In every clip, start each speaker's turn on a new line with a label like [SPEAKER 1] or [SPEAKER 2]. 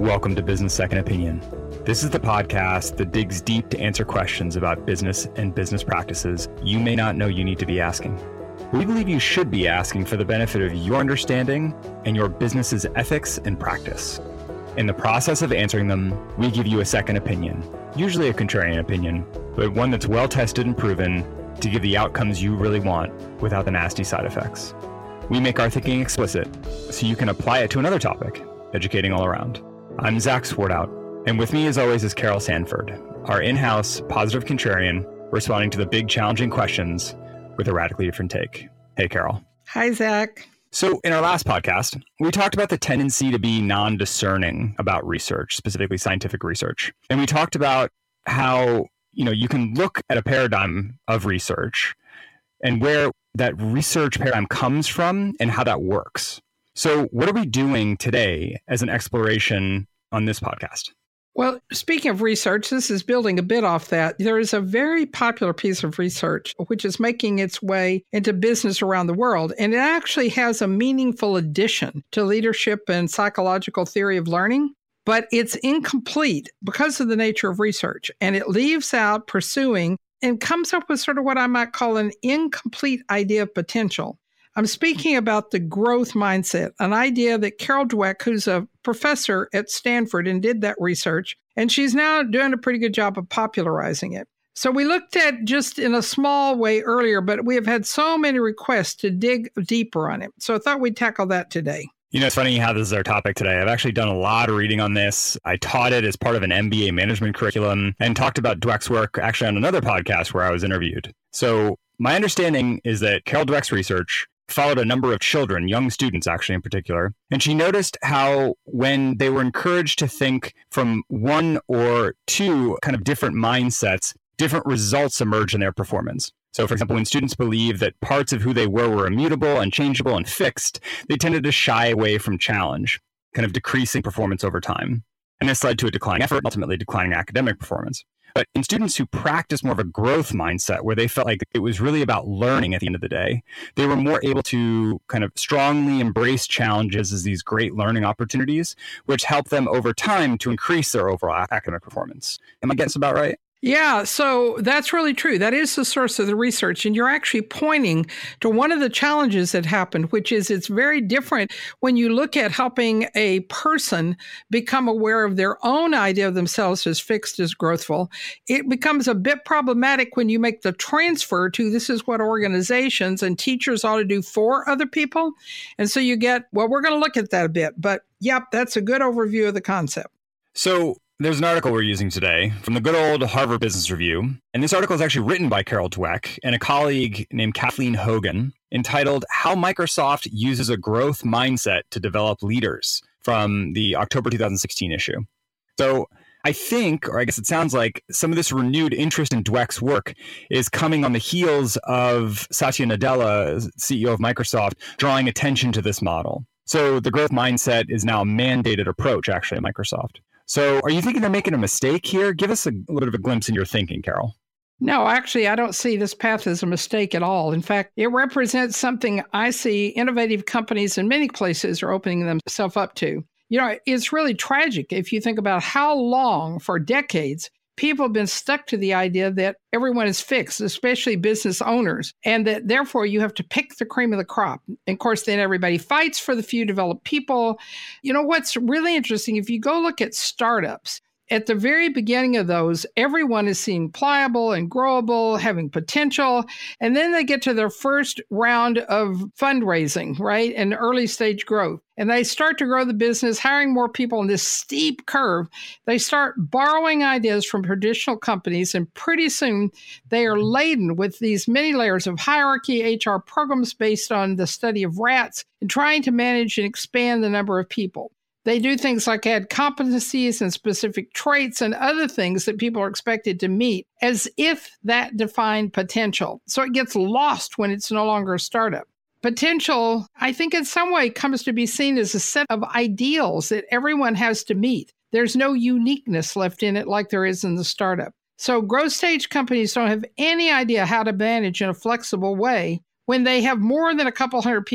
[SPEAKER 1] Welcome to Business Second Opinion. This is the podcast that digs deep to answer questions about business and business practices you may not know you need to be asking. We believe you should be asking for the benefit of your understanding and your business's ethics and practice. In the process of answering them, we give you a second opinion, usually a contrarian opinion, but one that's well tested and proven to give the outcomes you really want without the nasty side effects. We make our thinking explicit so you can apply it to another topic, educating all around. I'm Zach Swartout, and with me as always is Carol Sanford, our in-house positive contrarian responding to the big challenging questions with a radically different take. Hey, Carol.
[SPEAKER 2] Hi, Zach.
[SPEAKER 1] So in our last podcast, we talked about the tendency to be non-discerning about research, specifically scientific research. And we talked about how, you can look at a paradigm of research and where that research paradigm comes from and how that works. So what are we doing today as an exploration on this podcast?
[SPEAKER 2] Well, speaking of research, this is building a bit off that. There is a very popular piece of research which is making its way into business around the world, and it actually has a meaningful addition to leadership and psychological theory of learning, but it's incomplete because of the nature of research, and it leaves out pursuing and comes up with sort of what I might call an incomplete idea of potential. I'm speaking about the growth mindset, an idea that Carol Dweck, who's a professor at Stanford and did that research, and she's now doing a pretty good job of popularizing it. So we looked at just in a small way earlier, but we have had so many requests to dig deeper on it. So I thought we'd tackle that today.
[SPEAKER 1] It's funny how this is our topic today. I've actually done a lot of reading on this. I taught it as part of an MBA management curriculum and talked about Dweck's work actually on another podcast where I was interviewed. So my understanding is that Carol Dweck's research followed a number of children, young students actually in particular, and she noticed how when they were encouraged to think from one or two kind of different mindsets, different results emerged in their performance. So for example, when students believed that parts of who they were immutable, unchangeable, and fixed, they tended to shy away from challenge, kind of decreasing performance over time. And this led to a declining effort, ultimately declining academic performance. But in students who practiced more of a growth mindset, where they felt like it was really about learning at the end of the day, they were more able to kind of strongly embrace challenges as these great learning opportunities, which helped them over time to increase their overall academic performance. Am I getting this about right?
[SPEAKER 2] Yeah, so that's really true. That is the source of the research. And you're actually pointing to one of the challenges that happened, which is it's very different when you look at helping a person become aware of their own idea of themselves as fixed, as growthful. It becomes a bit problematic when you make the transfer to this is what organizations and teachers ought to do for other people. And so you get, well, we're going to look at that a bit. But yep, that's a good overview of the concept.
[SPEAKER 1] So there's an article we're using today from the good old Harvard Business Review. And this article is actually written by Carol Dweck and a colleague named Kathleen Hogan, entitled How Microsoft Uses a Growth Mindset to Develop Leaders, from the October 2016 issue. So I think, or I guess it sounds like, some of this renewed interest in Dweck's work is coming on the heels of Satya Nadella, CEO of Microsoft, drawing attention to this model. So the growth mindset is now a mandated approach, actually, at Microsoft. So are you thinking they're making a mistake here? Give us a little bit of a glimpse in your thinking, Carol.
[SPEAKER 2] No, actually, I don't see this path as a mistake at all. In fact, it represents something I see innovative companies in many places are opening themselves up to. It's really tragic if you think about how long, for decades, people have been stuck to the idea that everyone is fixed, especially business owners, and that therefore you have to pick the cream of the crop. And of course, then everybody fights for the few developed people. What's really interesting, if you go look at startups, at the very beginning of those, everyone is seen pliable and growable, having potential. And then they get to their first round of fundraising, right? And early stage growth. And they start to grow the business, hiring more people in this steep curve. They start borrowing ideas from traditional companies. And pretty soon they are laden with these many layers of hierarchy, HR programs based on the study of rats, and trying to manage and expand the number of people. They do things like add competencies and specific traits and other things that people are expected to meet as if that defined potential. So it gets lost when it's no longer a startup. Potential, I think in some way, comes to be seen as a set of ideals that everyone has to meet. There's no uniqueness left in it like there is in the startup. So growth stage companies don't have any idea how to manage in a flexible way when they have more than a couple hundred people.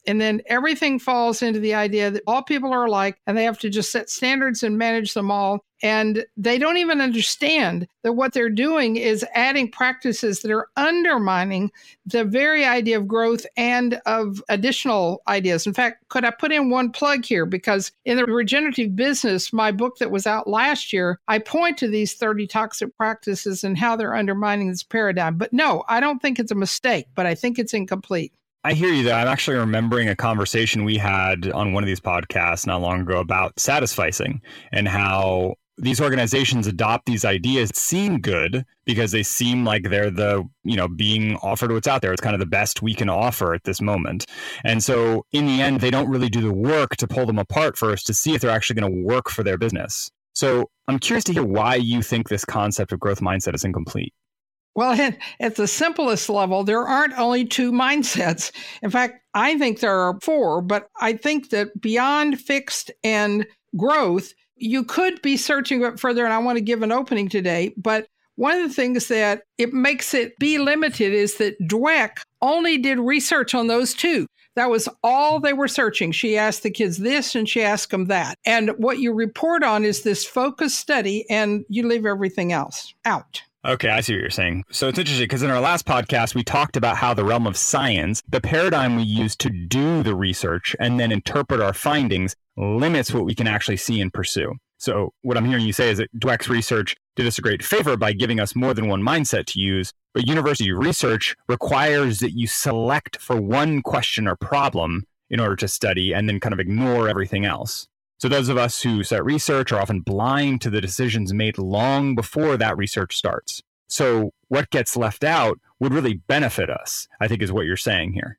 [SPEAKER 2] And then everything falls into the idea that all people are alike and they have to just set standards and manage them all. And they don't even understand that what they're doing is adding practices that are undermining the very idea of growth and of additional ideas. In fact, could I put in one plug here? Because in the Regenerative Business, my book that was out last year, I point to these 30 toxic practices and how they're undermining this paradigm. But no, I don't think it's a mistake, but I think it's incomplete.
[SPEAKER 1] I hear you, though. I'm actually remembering a conversation we had on one of these podcasts not long ago about satisficing and how these organizations adopt these ideas, seem good because they seem like they're being offered what's out there. It's kind of the best we can offer at this moment. And so in the end, they don't really do the work to pull them apart first to see if they're actually going to work for their business. So I'm curious to hear why you think this concept of growth mindset is incomplete.
[SPEAKER 2] Well, at the simplest level, there aren't only two mindsets. In fact, I think there are four, but I think that beyond fixed and growth, you could be searching a bit further, and I want to give an opening today. But one of the things that it makes it be limited is that Dweck only did research on those two. That was all they were searching. She asked the kids this and she asked them that. And what you report on is this focused study, and you leave everything else out.
[SPEAKER 1] Okay, I see what you're saying. So it's interesting because in our last podcast, we talked about how the realm of science, the paradigm we use to do the research and then interpret our findings, limits what we can actually see and pursue. So what I'm hearing you say is that Dweck's research did us a great favor by giving us more than one mindset to use, but university research requires that you select for one question or problem in order to study and then kind of ignore everything else. So those of us who set research are often blind to the decisions made long before that research starts. So what gets left out would really benefit us, I think is what you're saying here.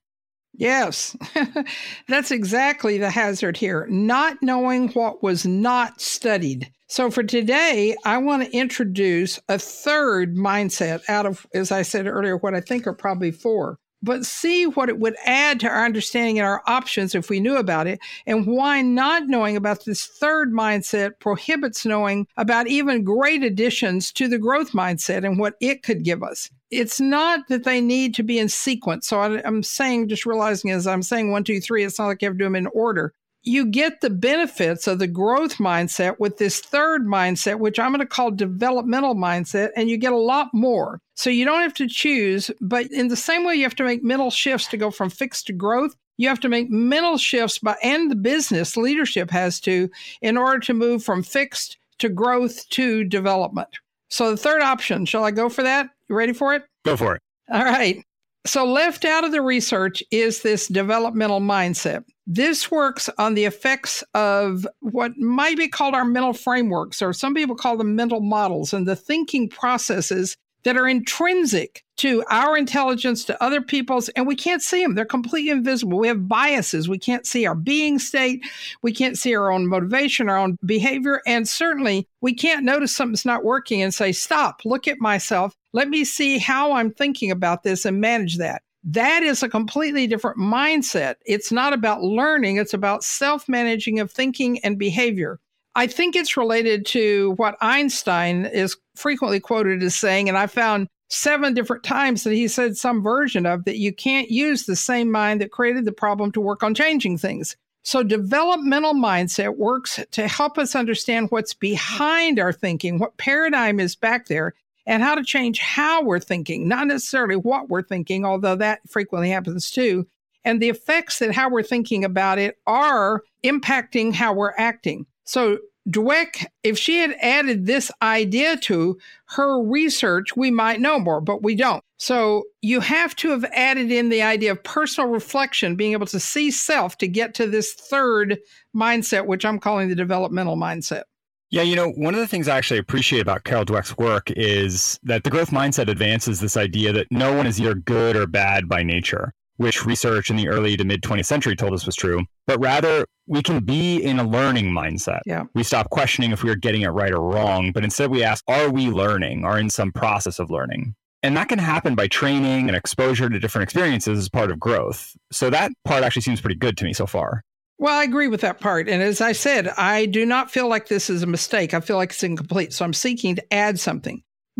[SPEAKER 2] Yes, that's exactly the hazard here, not knowing what was not studied. So for today, I want to introduce a third mindset out of, as I said earlier, what I think are probably four. But see what it would add to our understanding and our options if we knew about it, and why not knowing about this third mindset prohibits knowing about even great additions to the growth mindset and what it could give us. It's not that they need to be in sequence. So I'm saying, just realizing as I'm saying 1, 2, 3, it's not like you have to do them in order. You get the benefits of the growth mindset with this third mindset, which I'm going to call developmental mindset, and you get a lot more. So you don't have to choose, but in the same way you have to make mental shifts to go from fixed to growth, you have to make mental shifts, and the business leadership has to, in order to move from fixed to growth to development. So the third option, shall I go for that? You ready for it?
[SPEAKER 1] Go for it.
[SPEAKER 2] All right. So left out of the research is this developmental mindset. This works on the effects of what might be called our mental frameworks, or some people call them mental models, and the thinking processes that are intrinsic to our intelligence, to other people's, and we can't see them. They're completely invisible. We have biases. We can't see our being state. We can't see our own motivation, our own behavior. And certainly we can't notice something's not working and say, stop, look at myself. Let me see how I'm thinking about this and manage that. That is a completely different mindset. It's not about learning. It's about self-managing of thinking and behavior. I think it's related to what Einstein is frequently quoted as saying, and I found 7 different times that he said some version of, that you can't use the same mind that created the problem to work on changing things. So developmental mindset works to help us understand what's behind our thinking, what paradigm is back there, and how to change how we're thinking, not necessarily what we're thinking, although that frequently happens too. And the effects that how we're thinking about it are impacting how we're acting. So Dweck, if she had added this idea to her research, we might know more, but we don't. So you have to have added in the idea of personal reflection, being able to see self to get to this third mindset, which I'm calling the developmental mindset.
[SPEAKER 1] Yeah, one of the things I actually appreciate about Carol Dweck's work is that the growth mindset advances this idea that no one is either good or bad by nature, which research in the early to mid 20th century told us was true, but rather we can be in a learning mindset.
[SPEAKER 2] Yeah.
[SPEAKER 1] We stop questioning if we are getting it right or wrong, but instead we ask, are we learning or in some process of learning? And that can happen by training and exposure to different experiences as part of growth. So that part actually seems pretty good to me so far.
[SPEAKER 2] Well, I agree with that part. And as I said, I do not feel like this is a mistake. I feel like it's incomplete. So I'm seeking to add something.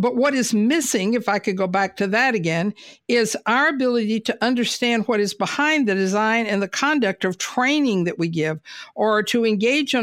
[SPEAKER 2] But what is missing, if I could go back to that again, is our ability to understand what is behind the design and the conduct of training that we give, or to engage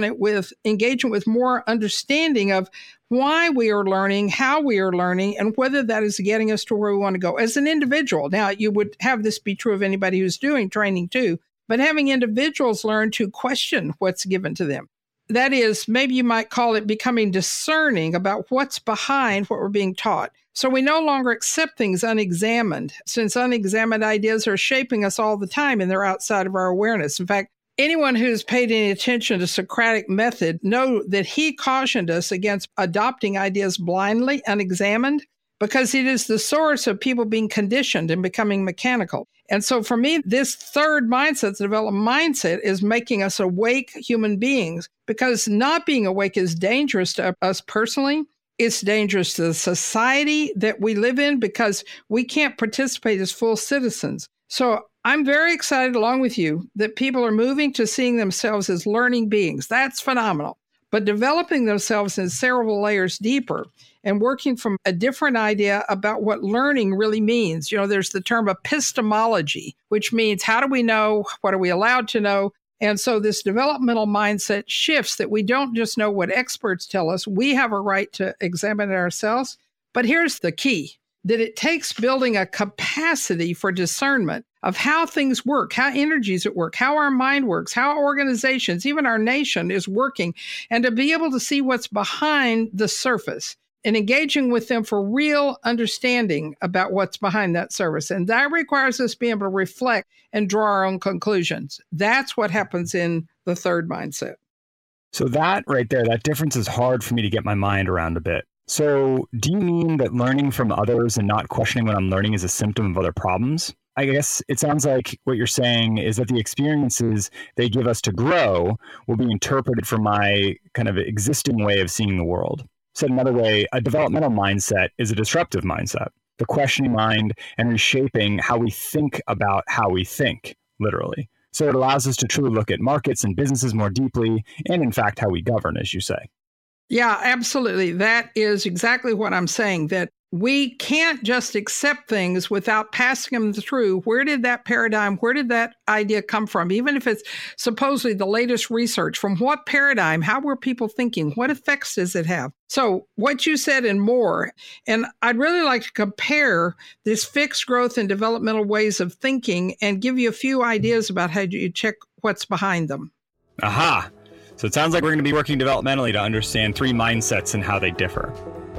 [SPEAKER 2] with more understanding of why we are learning, how we are learning, and whether that is getting us to where we want to go as an individual. Now, you would have this be true of anybody who's doing training too, but having individuals learn to question what's given to them. That is, maybe you might call it becoming discerning about what's behind what we're being taught. So we no longer accept things unexamined, since unexamined ideas are shaping us all the time and they're outside of our awareness. In fact, anyone who's paid any attention to Socratic method know that he cautioned us against adopting ideas blindly, unexamined, because it is the source of people being conditioned and becoming mechanical. And so for me, this third mindset, the development mindset, is making us awake human beings, because not being awake is dangerous to us personally. It's dangerous to the society that we live in because we can't participate as full citizens. So I'm very excited, along with you, that people are moving to seeing themselves as learning beings. That's phenomenal. But developing themselves in several layers deeper and working from a different idea about what learning really means. There's the term epistemology, which means how do we know? What are we allowed to know? And so this developmental mindset shifts that we don't just know what experts tell us. We have a right to examine it ourselves. But here's the key, that it takes building a capacity for discernment of how things work, how energies at work, how our mind works, how organizations, even our nation is working, and to be able to see what's behind the surface and engaging with them for real understanding about what's behind that surface. And that requires us being able to reflect and draw our own conclusions. That's what happens in the third mindset.
[SPEAKER 1] So that right there, that difference is hard for me to get my mind around a bit. So do you mean that learning from others and not questioning what I'm learning is a symptom of other problems? I guess it sounds like what you're saying is that the experiences they give us to grow will be interpreted from my kind of existing way of seeing the world. Said another way, a developmental mindset is a disruptive mindset, the questioning mind and reshaping how we think about how we think, literally. So it allows us to truly look at markets and businesses more deeply, and in fact, how we govern, as you say.
[SPEAKER 2] Yeah, absolutely. That is exactly what I'm saying, that we can't just accept things without passing them through. Where did that paradigm, where did that idea come from? Even if it's supposedly the latest research, from what paradigm, how were people thinking? What effects does it have? So what you said and more, and I'd really like to compare this fixed growth and developmental ways of thinking and give you a few ideas about how you check what's behind them.
[SPEAKER 1] Aha. So it sounds like we're going to be working developmentally to understand three mindsets and how they differ.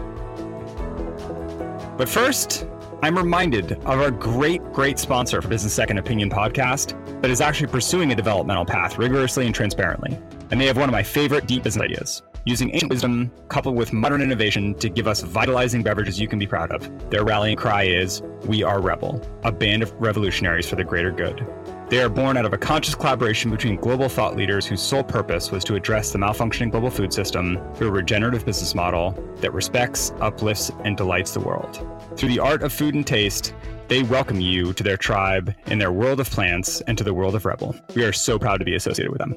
[SPEAKER 1] But first, I'm reminded of our great sponsor for Business Second Opinion podcast that is actually pursuing a developmental path rigorously and transparently. And they have one of my favorite deep business ideas, using ancient wisdom coupled with modern innovation to give us vitalizing beverages you can be proud of. Their rallying cry is, "We are Rebel, a band of revolutionaries for the greater good." They are born out of a conscious collaboration between global thought leaders whose sole purpose was to address the malfunctioning global food system through a regenerative business model that respects, uplifts, and delights the world. Through the art of food and taste, they welcome you to their tribe in their world of plants and to the world of Rebel. We are so proud to be associated with them.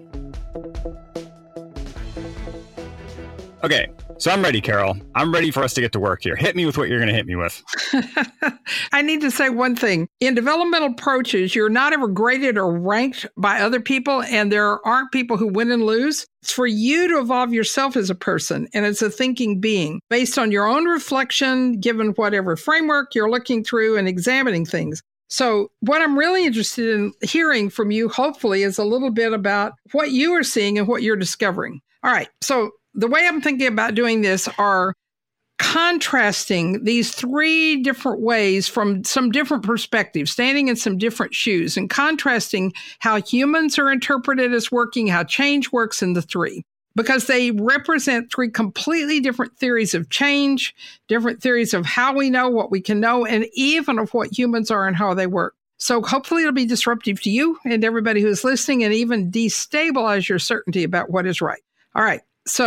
[SPEAKER 1] Okay, so I'm ready, Carol. I'm ready for us to get to work here. Hit me with what you're going to hit me with.
[SPEAKER 2] I need to say one thing. In developmental approaches, you're not ever graded or ranked by other people, and there aren't people who win and lose. It's for you to evolve yourself as a person and as a thinking being based on your own reflection, given whatever framework you're looking through and examining things. So what I'm really interested in hearing from you, hopefully, is a little bit about what you are seeing and what you're discovering. All right, so the way I'm thinking about doing this are contrasting these three different ways from some different perspectives, standing in some different shoes, and contrasting how humans are interpreted as working, how change works in the three, because they represent three completely different theories of change, different theories of how we know what we can know, and even of what humans are and how they work. So hopefully it'll be disruptive to you and everybody who's listening, and even destabilize your certainty about what is right. All right. So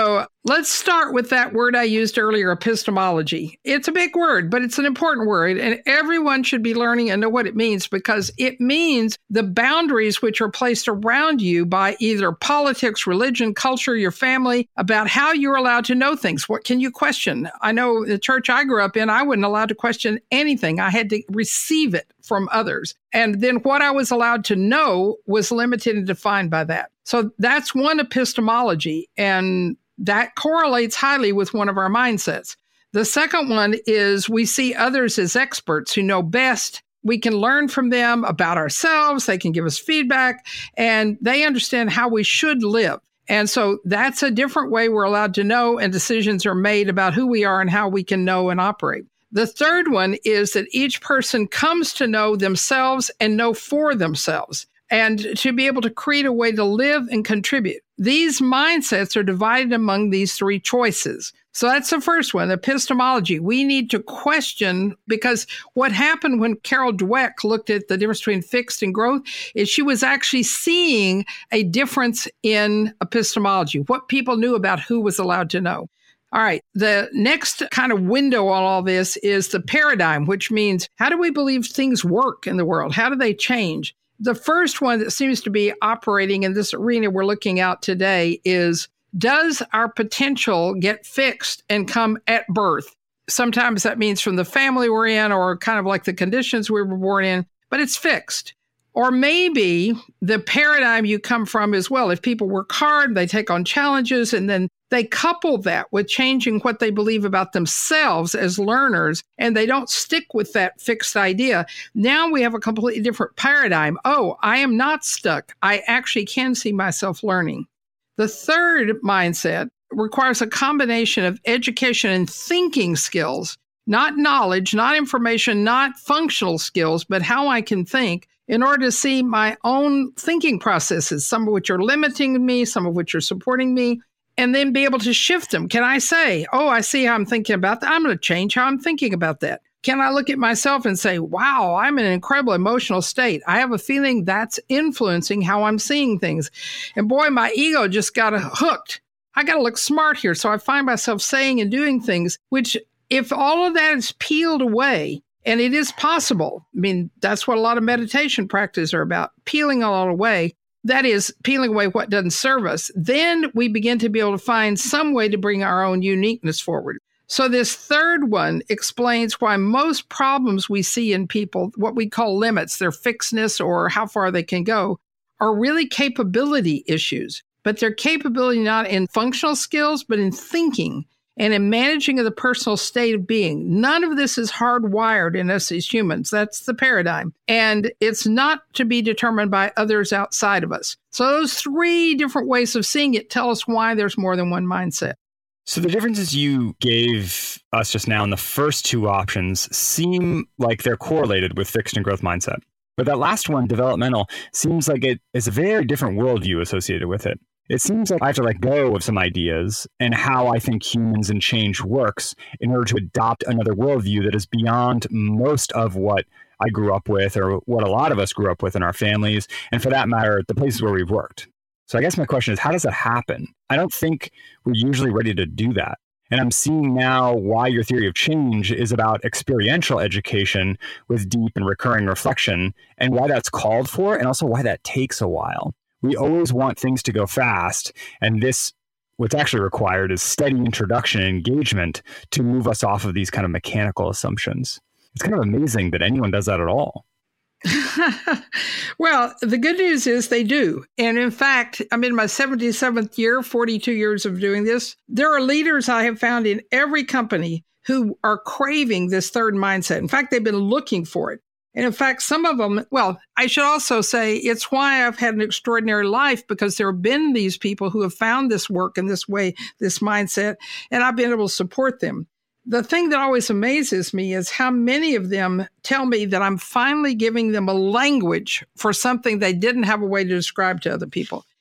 [SPEAKER 2] Let's start with that word I used earlier, epistemology. It's a big word, but it's an important word, and everyone should be learning and know what it means, because it means the boundaries which are placed around you by either politics, religion, culture, your family, about how you're allowed to know things. What can you question? I know the church I grew up in, I wasn't allowed to question anything. I had to receive it from others. And then what I was allowed to know was limited and defined by that. So that's one epistemology, and that correlates highly with one of our mindsets. The second one is we see others as experts who know best. We can learn from them about ourselves. They can give us feedback, and they understand how we should live. And so that's a different way we're allowed to know, and decisions are made about who we are and how we can know and operate. The third one is that each person comes to know themselves and know for themselves, and to be able to create a way to live and contribute. These mindsets are divided among these three choices. So that's the first one, epistemology. We need to question, because what happened when Carol Dweck looked at the difference between fixed and growth is she was actually seeing a difference in epistemology, what people knew about who was allowed to know. All right, the next kind of window on all this is the paradigm, which means how do we believe things work in the world? How do they change? The first one that seems to be operating in this arena we're looking at today is, does our potential get fixed and come at birth? Sometimes that means from the family we're in, or kind of like the conditions we were born in, but it's fixed. Or maybe the paradigm you come from as well. If people work hard, they take on challenges, and then they couple that with changing what they believe about themselves as learners, and they don't stick with that fixed idea. Now we have a completely different paradigm. Oh, I am not stuck. I actually can see myself learning. The third mindset requires a combination of education and thinking skills, not knowledge, not information, not functional skills, but how I can think in order to see my own thinking processes, some of which are limiting me, some of which are supporting me, and then be able to shift them. Can I say, oh, I see how I'm thinking about that. I'm going to change how I'm thinking about that. Can I look at myself and say, wow, I'm in an incredible emotional state. I have a feeling that's influencing how I'm seeing things. And boy, my ego just got hooked. I got to look smart here. So I find myself saying and doing things, which if all of that is peeled away, and it is possible. I mean, that's what a lot of meditation practices are about, peeling all away. That is, peeling away what doesn't serve us. Then we begin to be able to find some way to bring our own uniqueness forward. So this third one explains why most problems we see in people, what we call limits, their fixedness or how far they can go, are really capability issues. But they're capability not in functional skills, but in thinking and in managing of the personal state of being. None of this is hardwired in us as humans. That's the paradigm. And it's not to be determined by others outside of us. So those three different ways of seeing it tell us why there's more than one mindset.
[SPEAKER 1] So the differences you gave us just now in the first two options seem like they're correlated with fixed and growth mindset. But that last one, developmental, seems like it is a very different worldview associated with it. It seems like I have to let go of some ideas and how I think humans and change works in order to adopt another worldview that is beyond most of what I grew up with, or what a lot of us grew up with in our families, and for that matter, the places where we've worked. So I guess my question is, how does that happen? I don't think we're usually ready to do that. And I'm seeing now why your theory of change is about experiential education with deep and recurring reflection, and why that's called for, and also why that takes a while. We always want things to go fast, and what's actually required is steady introduction and engagement to move us off of these kind of mechanical assumptions. It's kind of amazing that anyone does that at all.
[SPEAKER 2] Well, the good news is they do. And in fact, I'm in my 77th year, 42 years of doing this. There are leaders I have found in every company who are craving this third mindset. In fact, they've been looking for it. And in fact, some of them, well, I should also say it's why I've had an extraordinary life, because there have been these people who have found this work in this way, this mindset, and I've been able to support them. The thing that always amazes me is how many of them tell me that I'm finally giving them a language for something they didn't have a way to describe to other people.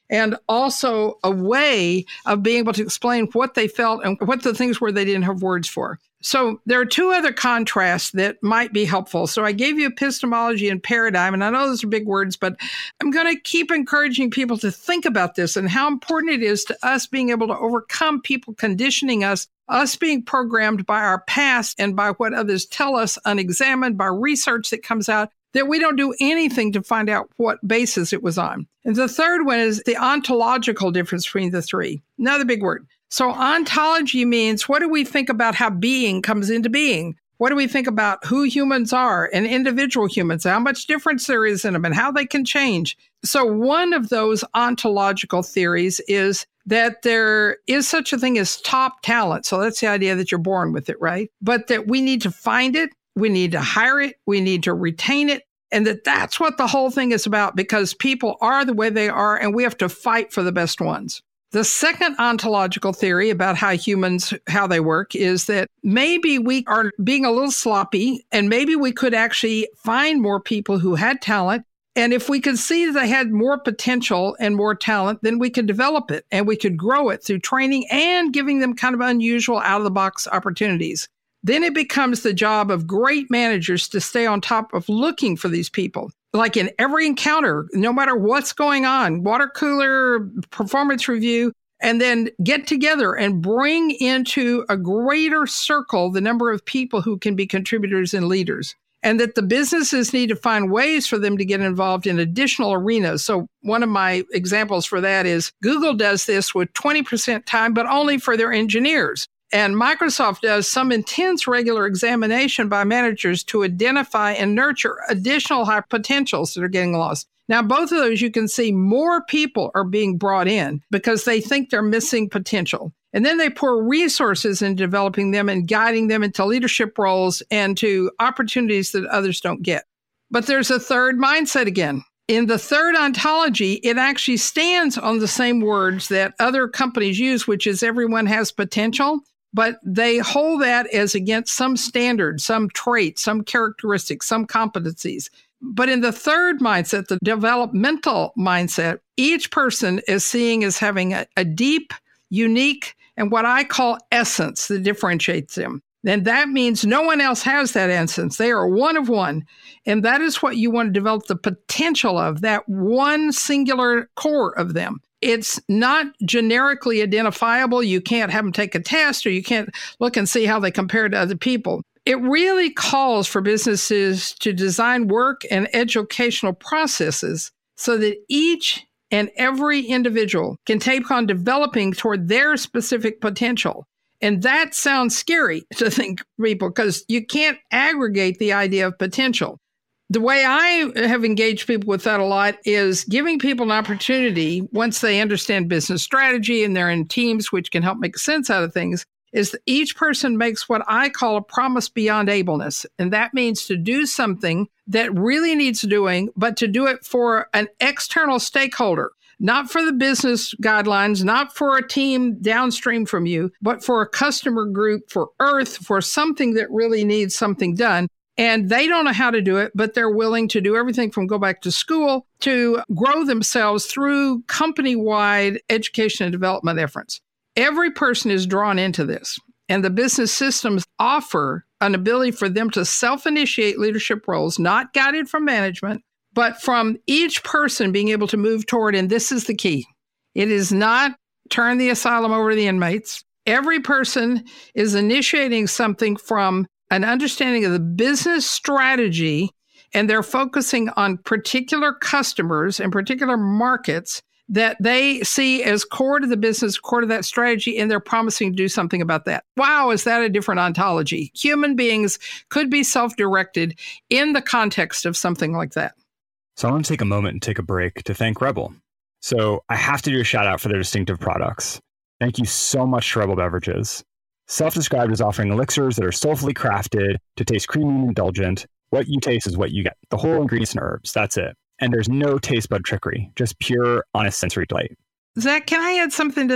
[SPEAKER 2] and also a way of being able to explain what they felt and what the things were they didn't have words for. So there are two other contrasts that might be helpful. So I gave you epistemology and paradigm, and I know those are big words, but I'm going to keep encouraging people to think about this and how important it is to us being able to overcome people conditioning us being programmed by our past and by what others tell us unexamined, by research that comes out, that we don't do anything to find out what basis it was on. And the third one is the ontological difference between the three. Another big word. So ontology means, what do we think about how being comes into being? What do we think about who humans are and individual humans, how much difference there is in them and how they can change? So one of those ontological theories is that there is such a thing as top talent. So that's the idea that you're born with it, right? But that we need to find it, we need to hire it, we need to retain it, and that's what the whole thing is about, because people are the way they are and we have to fight for the best ones. The second ontological theory about how humans, how they work, is that maybe we are being a little sloppy and maybe we could actually find more people who had talent. And if we could see that they had more potential and more talent, then we could develop it and we could grow it through training and giving them kind of unusual out-of-the-box opportunities. Then it becomes the job of great managers to stay on top of looking for these people. Like in every encounter, no matter what's going on, water cooler, performance review, and then get together and bring into a greater circle the number of people who can be contributors and leaders. And that the businesses need to find ways for them to get involved in additional arenas. So one of my examples for that is Google does this with 20% time, but only for their engineers. And Microsoft does some intense regular examination by managers to identify and nurture additional high potentials that are getting lost. Now, both of those, you can see more people are being brought in because they think they're missing potential. And then they pour resources in developing them and guiding them into leadership roles and to opportunities that others don't get. But there's a third mindset again. In the third ontology, it actually stands on the same words that other companies use, which is everyone has potential. But they hold that as against some standard, some trait, some characteristics, some competencies. But in the third mindset, the developmental mindset, each person is seeing as having a deep, unique, and what I call essence that differentiates them. And that means no one else has that essence. They are one of one. And that is what you want to develop the potential of, that one singular core of them. It's not generically identifiable. You can't have them take a test or you can't look and see how they compare to other people. It really calls for businesses to design work and educational processes so that each and every individual can take on developing toward their specific potential. And that sounds scary to think, people, because you can't aggregate the idea of potential. The way I have engaged people with that a lot is giving people an opportunity, once they understand business strategy and they're in teams which can help make sense out of things, is that each person makes what I call a promise beyond ableness. And that means to do something that really needs doing, but to do it for an external stakeholder, not for the business guidelines, not for a team downstream from you, but for a customer group, for Earth, for something that really needs something done. And they don't know how to do it, but they're willing to do everything from go back to school to grow themselves through company-wide education and development efforts. Every person is drawn into this, and the business systems offer an ability for them to self-initiate leadership roles, not guided from management, but from each person being able to move toward, and this is the key. It is not turn the asylum over to the inmates. Every person is initiating something from an understanding of the business strategy, and they're focusing on particular customers and particular markets that they see as core to the business, core to that strategy, and they're promising to do something about that. Wow, is that a different ontology? Human beings could be self-directed in the context of something like that.
[SPEAKER 1] So I want to take a moment and take a break to thank Rebel. So I have to do a shout out for their distinctive products. Thank you so much to Rebel Beverages. Self-described as offering elixirs that are soulfully crafted to taste creamy and indulgent. What you taste is what you get. The whole ingredients and herbs, that's it. And there's no taste bud trickery, just pure, honest sensory delight.
[SPEAKER 2] Zach, can I add something to that?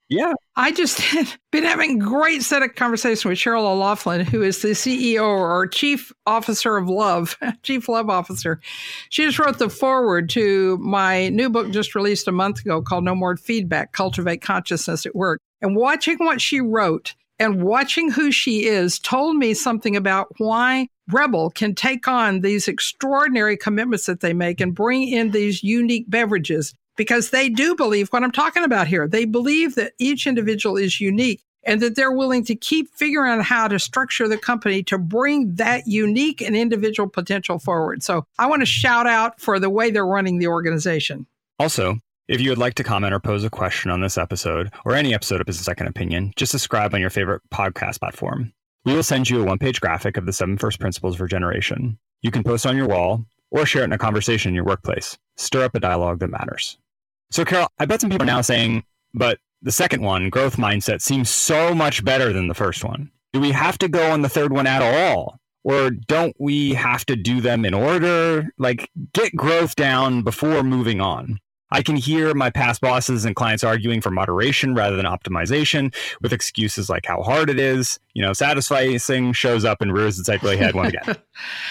[SPEAKER 1] Yeah.
[SPEAKER 2] I just have been having a great set of conversations with Cheryl O'Loughlin, who is the CEO or Chief Officer of Love, Chief Love Officer. She just wrote the foreword to my new book just released a month ago called No More Feedback, Cultivate Consciousness at Work. And watching what she wrote and watching who she is told me something about why Rebel can take on these extraordinary commitments that they make and bring in these unique beverages. Because they do believe what I'm talking about here. They believe that each individual is unique and that they're willing to keep figuring out how to structure the company to bring that unique and individual potential forward. So I want to shout out for the way they're running the organization.
[SPEAKER 1] Also, if you would like to comment or pose a question on this episode or any episode of Business Second Opinion, just subscribe on your favorite podcast platform. We will send you a one-page graphic of the 7 first principles for generation. You can post on your wall or share it in a conversation in your workplace. Stir up a dialogue that matters. So, Carol, I bet some people are now saying, but the second one, growth mindset, seems so much better than the first one. Do we have to go on the third one at all? Or don't we have to do them in order? Like, get growth down before moving on. I can hear my past bosses and clients arguing for moderation rather than optimization with excuses like how hard it is. Satisficing shows up and rears its ugly head once again.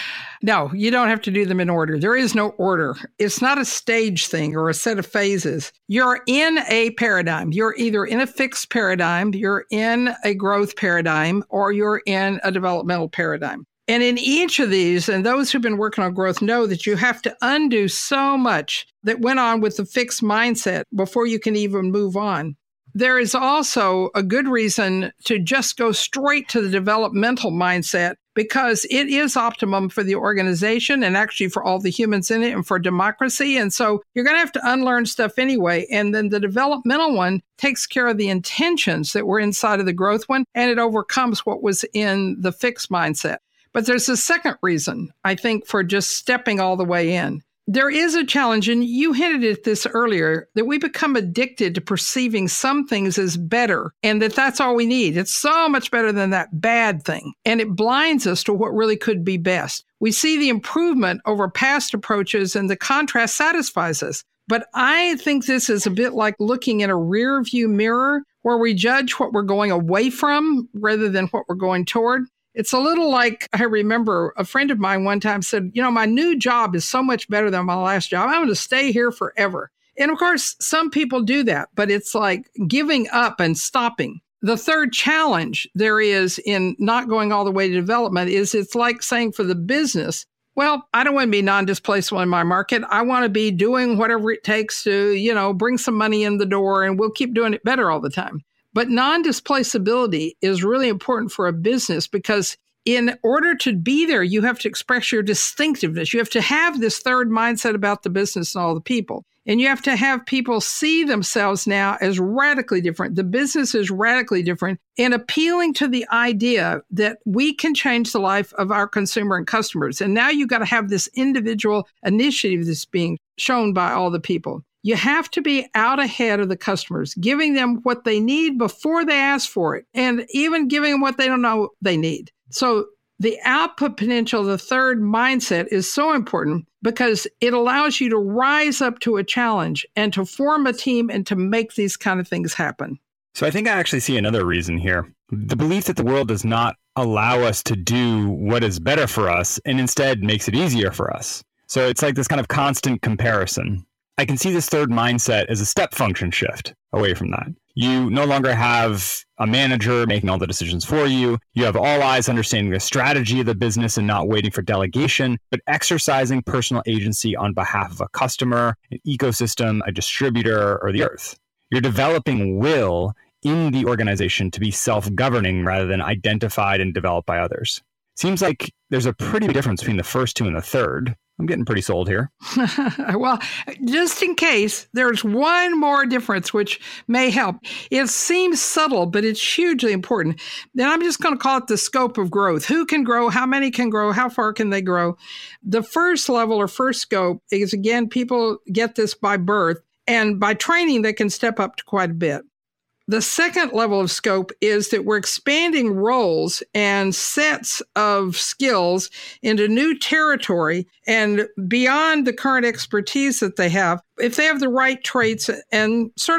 [SPEAKER 2] No, you don't have to do them in order. There is no order. It's not a stage thing or a set of phases. You're in a paradigm. You're either in a fixed paradigm, you're in a growth paradigm, or you're in a developmental paradigm. And in each of these, and those who've been working on growth know that you have to undo so much that went on with the fixed mindset before you can even move on. There is also a good reason to just go straight to the developmental mindset because it is optimum for the organization and actually for all the humans in it and for democracy. And so you're going to have to unlearn stuff anyway. And then the developmental one takes care of the intentions that were inside of the growth one, and it overcomes what was in the fixed mindset. But there's a second reason, I think, for just stepping all the way in. There is a challenge, and you hinted at this earlier, that we become addicted to perceiving some things as better and that that's all we need. It's so much better than that bad thing. And it blinds us to what really could be best. We see the improvement over past approaches and the contrast satisfies us. But I think this is a bit like looking in a rear view mirror where we judge what we're going away from rather than what we're going toward. It's a little like, I remember a friend of mine one time said, my new job is so much better than my last job. I'm going to stay here forever. And of course, some people do that, but it's like giving up and stopping. The third challenge there is in not going all the way to development is it's like saying for the business, well, I don't want to be non-displaceable in my market. I want to be doing whatever it takes to, bring some money in the door, and we'll keep doing it better all the time. But non-displaceability is really important for a business because in order to be there, you have to express your distinctiveness. You have to have this third mindset about the business and all the people. And you have to have people see themselves now as radically different. The business is radically different and appealing to the idea that we can change the life of our consumer and customers. And now you've got to have this individual initiative that's being shown by all the people. You have to be out ahead of the customers, giving them what they need before they ask for it, and even giving them what they don't know they need. So the output potential, the third mindset, is so important because it allows you to rise up to a challenge and to form a team and to make these kind of things happen.
[SPEAKER 1] So I think I actually see another reason here. The belief that the world does not allow us to do what is better for us and instead makes it easier for us. So it's like this kind of constant comparison. I can see this third mindset as a step function shift away from that. You no longer have a manager making all the decisions for you. You have all eyes understanding the strategy of the business and not waiting for delegation, but exercising personal agency on behalf of a customer, an ecosystem, a distributor, or the earth. You're developing will in the organization to be self-governing rather than identified and developed by others. Seems like there's a pretty big difference between the first two and the third. I'm getting pretty sold here.
[SPEAKER 2] Well, just in case, there's one more difference which may help. It seems subtle, but it's hugely important. Then I'm just going to call it the scope of growth. Who can grow? How many can grow? How far can they grow? The first level or first scope is, again, people get this by birth, and by training, they can step up to quite a bit. The second level of scope is that we're expanding roles and sets of skills into new territory and beyond the current expertise that they have. If they have the right traits and sort of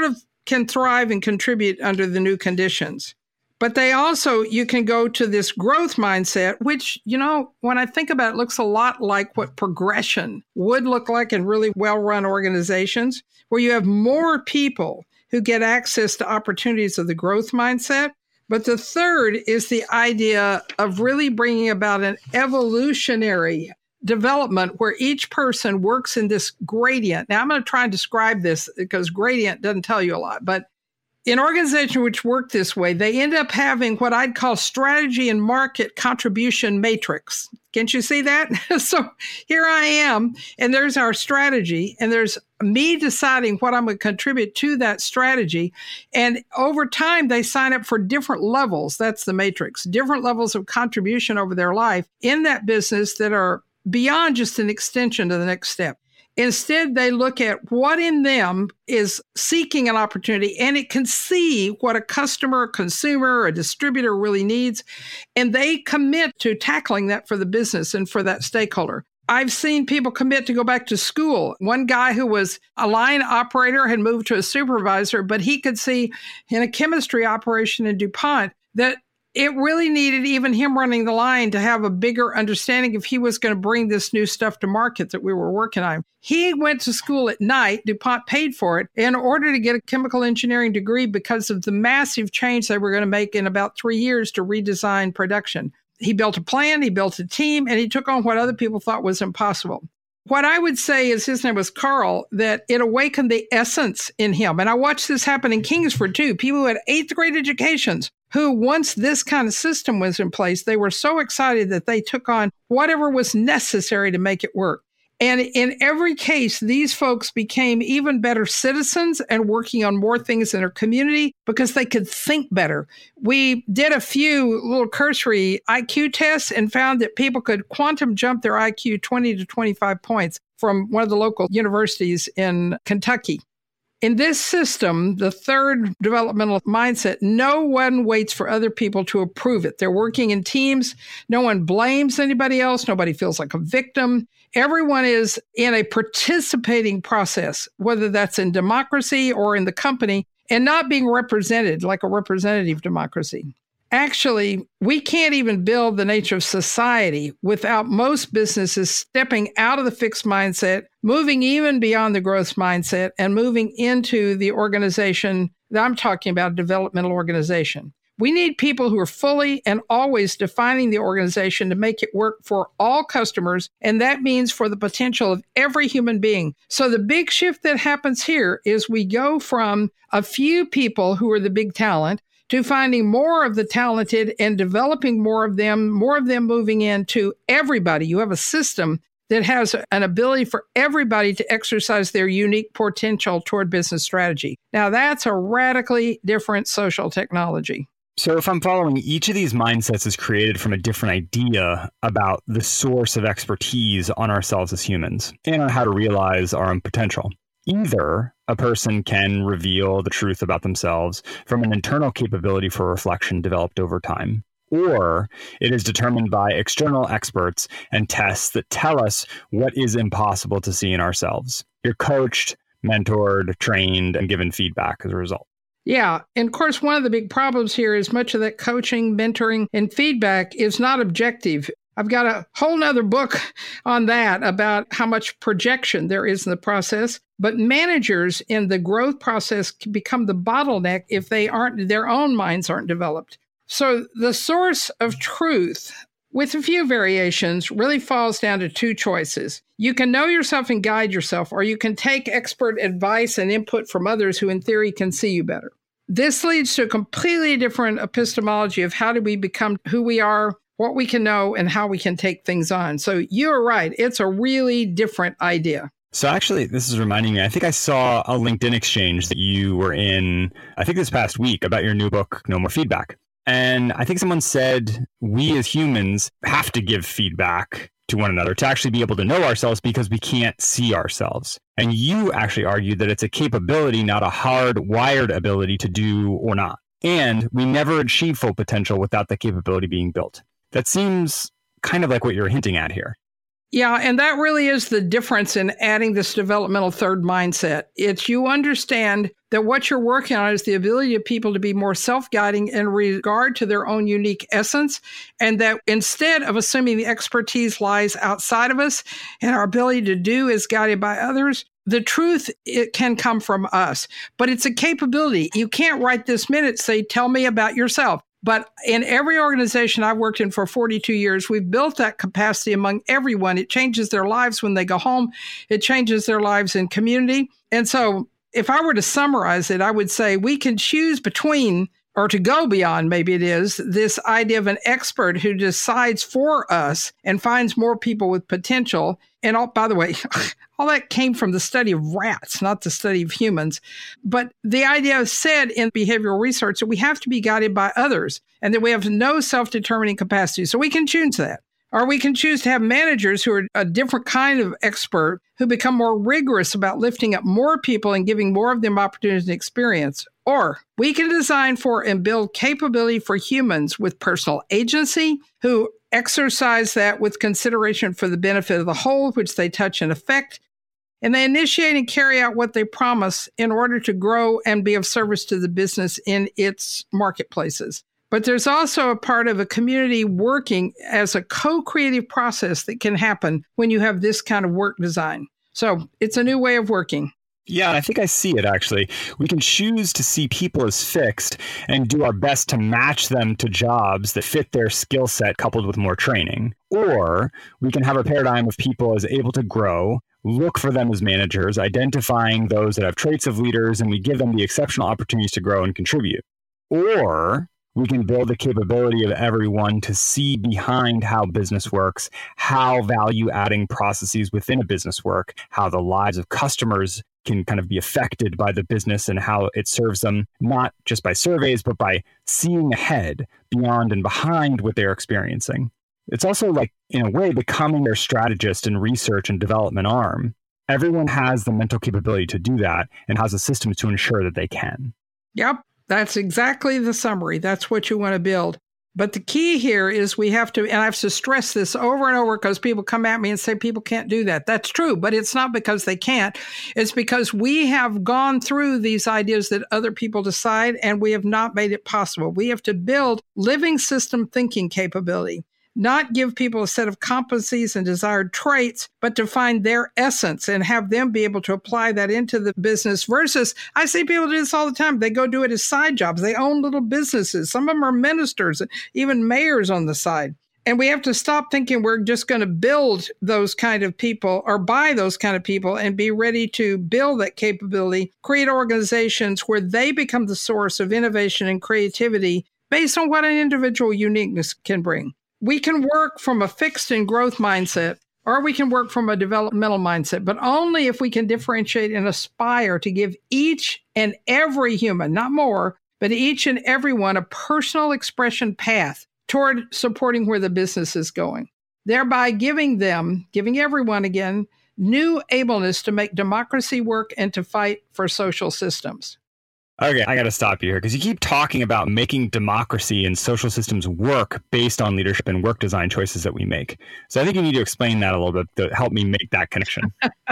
[SPEAKER 2] can thrive and contribute under the new conditions. But they also, you can go to this growth mindset, which, when I think about it, looks a lot like what progression would look like in really well-run organizations, where you have more people who get access to opportunities of the growth mindset. But the third is the idea of really bringing about an evolutionary development where each person works in this gradient. Now, I'm going to try and describe this because gradient doesn't tell you a lot, but in organizations which work this way, they end up having what I'd call strategy and market contribution matrix. Can't you see that? So here I am, and there's our strategy, and there's me deciding what I'm going to contribute to that strategy. And over time, they sign up for different levels. That's the matrix, different levels of contribution over their life in that business that are beyond just an extension to the next step. Instead, they look at what in them is seeking an opportunity, and it can see what a customer, a consumer, a distributor really needs, and they commit to tackling that for the business and for that stakeholder. I've seen people commit to go back to school. One guy who was a line operator had moved to a supervisor, but he could see in a chemistry operation in DuPont that it really needed even him running the line to have a bigger understanding if he was going to bring this new stuff to market that we were working on. He went to school at night. DuPont paid for it in order to get a chemical engineering degree because of the massive change they were going to make in about 3 years to redesign production. He built a plan, he built a team, and he took on what other people thought was impossible. What I would say is, his name was Carl, that it awakened the essence in him. And I watched this happen in Kingsford too. People who had 8th grade educations, who once this kind of system was in place, they were so excited that they took on whatever was necessary to make it work. And in every case, these folks became even better citizens and working on more things in their community because they could think better. We did a few little cursory IQ tests and found that people could quantum jump their IQ 20 to 25 points from one of the local universities in Kentucky. In this system, the third developmental mindset, no one waits for other people to approve it. They're working in teams. No one blames anybody else. Nobody feels like a victim. Everyone is in a participating process, whether that's in democracy or in the company, and not being represented like a representative democracy. Actually, we can't even build the nature of society without most businesses stepping out of the fixed mindset, moving even beyond the growth mindset, and moving into the organization that I'm talking about, a developmental organization. We need people who are fully and always defining the organization to make it work for all customers, and that means for the potential of every human being. So the big shift that happens here is we go from a few people who are the big talent to finding more of the talented and developing more of them moving into everybody. You have a system that has an ability for everybody to exercise their unique potential toward business strategy. Now, that's a radically different social technology.
[SPEAKER 1] So if I'm following, each of these mindsets is created from a different idea about the source of expertise on ourselves as humans and on how to realize our own potential. Either a person can reveal the truth about themselves from an internal capability for reflection developed over time, or it is determined by external experts and tests that tell us what is impossible to see in ourselves. You're coached, mentored, trained, and given feedback as a result.
[SPEAKER 2] Yeah. And of course, one of the big problems here is much of that coaching, mentoring, and feedback is not objective. I've got a whole nother book on that about how much projection there is in the process. But managers in the growth process can become the bottleneck if their own minds aren't developed. So the source of truth, with a few variations, really falls down to two choices. You can know yourself and guide yourself, or you can take expert advice and input from others who in theory can see you better. This leads to a completely different epistemology of how do we become who we are, what we can know, and how we can take things on. So you're right. It's a really different idea.
[SPEAKER 1] So actually, this is reminding me, I think I saw a LinkedIn exchange that you were in, I think this past week, about your new book, No More Feedback. And I think someone said, we as humans have to give feedback to one another to actually be able to know ourselves because we can't see ourselves. And you actually argued that it's a capability, not a hardwired ability to do or not. And we never achieve full potential without the capability being built. That seems kind of like what you're hinting at here.
[SPEAKER 2] Yeah, and that really is the difference in adding this developmental third mindset. It's you understand that what you're working on is the ability of people to be more self-guiding in regard to their own unique essence, and that instead of assuming the expertise lies outside of us and our ability to do is guided by others, the truth, it can come from us. But it's a capability. You can't right this minute say, tell me about yourself. But in every organization I've worked in for 42 years, we've built that capacity among everyone. It changes their lives when they go home. It changes their lives in community. And so if I were to summarize it, I would say we can choose between, or to go beyond, maybe it is, this idea of an expert who decides for us and finds more people with potential. And by the way, all that came from the study of rats, not the study of humans. But the idea is said in behavioral research that we have to be guided by others and that we have no self-determining capacity. So we can choose that. Or we can choose to have managers who are a different kind of expert who become more rigorous about lifting up more people and giving more of them opportunities and experience. Or we can design for and build capability for humans with personal agency who exercise that with consideration for the benefit of the whole, which they touch and affect. And they initiate and carry out what they promise in order to grow and be of service to the business in its marketplaces. But there's also a part of a community working as a co-creative process that can happen when you have this kind of work design. So it's a new way of working.
[SPEAKER 1] Yeah, I think I see it, actually. We can choose to see people as fixed and do our best to match them to jobs that fit their skill set coupled with more training. Or we can have a paradigm of people as able to grow, look for them as managers, identifying those that have traits of leaders, and we give them the exceptional opportunities to grow and contribute. Or we can build the capability of everyone to see behind how business works, how value-adding processes within a business work, how the lives of customers can kind of be affected by the business and how it serves them, not just by surveys, but by seeing ahead, beyond and behind what they're experiencing. It's also like, in a way, becoming their strategist and research and development arm. Everyone has the mental capability to do that and has a system to ensure that they can.
[SPEAKER 2] Yep. That's exactly the summary. That's what you want to build. But the key here is we have to, and I have to stress this over and over because people come at me and say people can't do that. That's true, but it's not because they can't. It's because we have gone through these ideas that other people decide and we have not made it possible. We have to build living system thinking capability. Not give people a set of competencies and desired traits, but to find their essence and have them be able to apply that into the business versus, I see people do this all the time. They go do it as side jobs. They own little businesses. Some of them are ministers, even mayors on the side. And we have to stop thinking we're just going to build those kind of people or buy those kind of people and be ready to build that capability, create organizations where they become the source of innovation and creativity based on what an individual uniqueness can bring. We can work from a fixed and growth mindset, or we can work from a developmental mindset, but only if we can differentiate and aspire to give each and every human, not more, but each and every one a personal expression path toward supporting where the business is going, thereby giving everyone, again, new ableness to make democracy work and to fight for social systems.
[SPEAKER 1] Okay, I got to stop you here because you keep talking about making democracy and social systems work based on leadership and work design choices that we make. So I think you need to explain that a little bit to help me make that connection.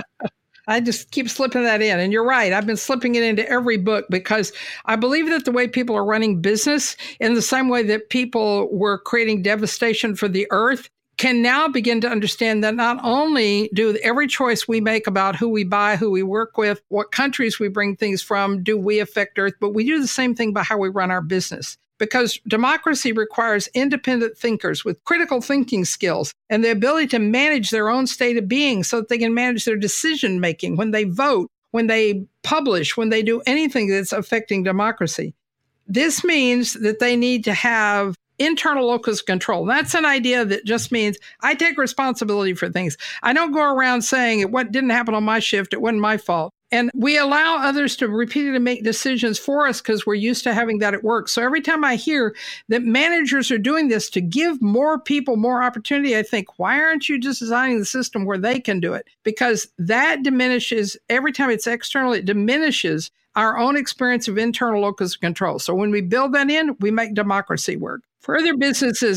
[SPEAKER 2] I just keep slipping that in. And you're right. I've been slipping it into every book because I believe that the way people are running business, in the same way that people were creating devastation for the earth, can now begin to understand that not only do every choice we make about who we buy, who we work with, what countries we bring things from, do we affect Earth, but we do the same thing by how we run our business. Because democracy requires independent thinkers with critical thinking skills and the ability to manage their own state of being so that they can manage their decision making when they vote, when they publish, when they do anything that's affecting democracy. This means that they need to have internal locus of control. That's an idea that just means I take responsibility for things. I don't go around saying what didn't happen on my shift, it wasn't my fault. And we allow others to repeatedly make decisions for us because we're used to having that at work. So every time I hear that managers are doing this to give more people more opportunity, I think, why aren't you just designing the system where they can do it? Because that diminishes, every time it's external, it diminishes our own experience of internal locus of control. So when we build that in, we make democracy work. For other businesses,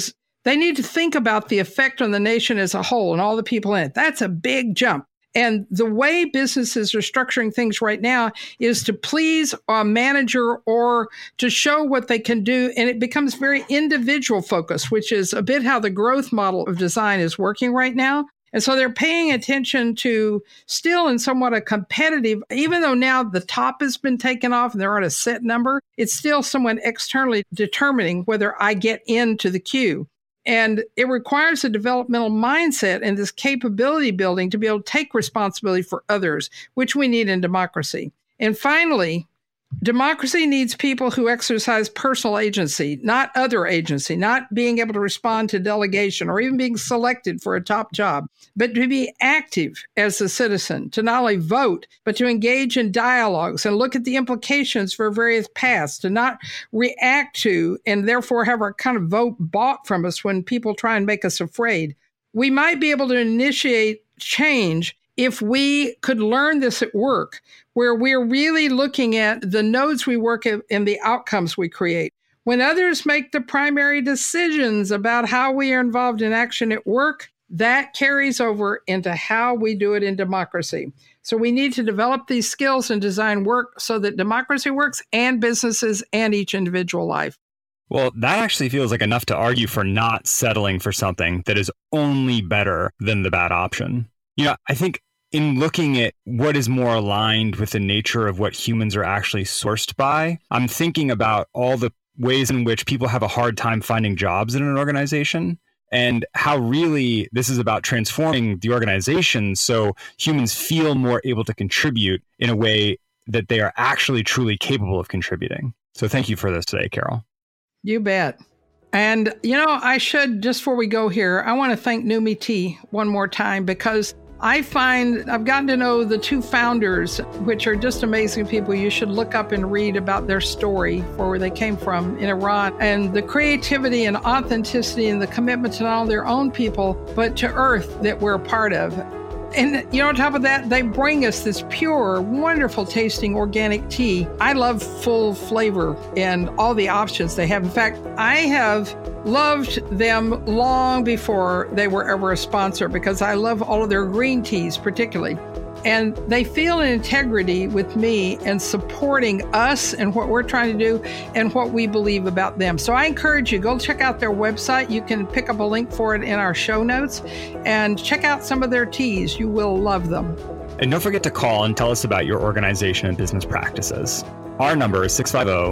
[SPEAKER 2] They need to think about the effect on the nation as a whole and all the people in it. That's a big jump. And the way businesses are structuring things right now is to please a manager or to show what they can do. And it becomes very individual focused, which is a bit how the growth model of design is working right now. And so they're paying attention to still in somewhat a competitive, even though now the top has been taken off and they're at a set number, it's still someone externally determining whether I get into the queue. And it requires a developmental mindset and this capability building to be able to take responsibility for others, which we need in democracy. And finally, democracy needs people who exercise personal agency, not other agency, not being able to respond to delegation or even being selected for a top job, but to be active as a citizen, to not only vote, but to engage in dialogues and look at the implications for various paths, to not react to and therefore have our kind of vote bought from us when people try and make us afraid. We might be able to initiate change if we could learn this at work, where we're really looking at the nodes we work at and the outcomes we create. When others make the primary decisions about how we are involved in action at work, that carries over into how we do it in democracy. So we need to develop these skills and design work so that democracy works and businesses and each individual life.
[SPEAKER 1] Well, that actually feels like enough to argue for not settling for something that is only better than the bad option. I think in looking at what is more aligned with the nature of what humans are actually sourced by, I'm thinking about all the ways in which people have a hard time finding jobs in an organization and how really this is about transforming the organization so humans feel more able to contribute in a way that they are actually truly capable of contributing. So thank you for this today, Carol.
[SPEAKER 2] You bet. And, I should, just before we go here, I want to thank Numi T one more time because I find I've gotten to know the two founders, which are just amazing people. You should look up and read about their story for where they came from in Iran and the creativity and authenticity and the commitment to not only their own people, but to Earth that we're a part of. And, on top of that, they bring us this pure, wonderful tasting organic tea. I love full flavor and all the options they have. In fact, I have loved them long before they were ever a sponsor because I love all of their green teas particularly. And they feel an integrity with me and supporting us and what we're trying to do and what we believe about them. So I encourage you, go check out their website. You can pick up a link for it in our show notes and check out some of their teas. You will love them.
[SPEAKER 1] And don't forget to call and tell us about your organization and business practices. Our number is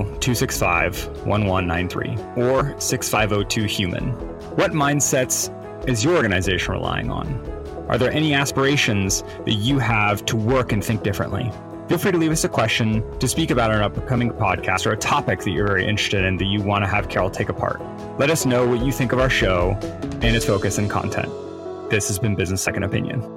[SPEAKER 1] 650-265-1193 or 6502-HUMAN. What mindsets is your organization relying on? Are there any aspirations that you have to work and think differently? Feel free to leave us a question to speak about on an upcoming podcast or a topic that you're very interested in that you want to have Carol take apart. Let us know what you think of our show and its focus and content. This has been Business Second Opinion.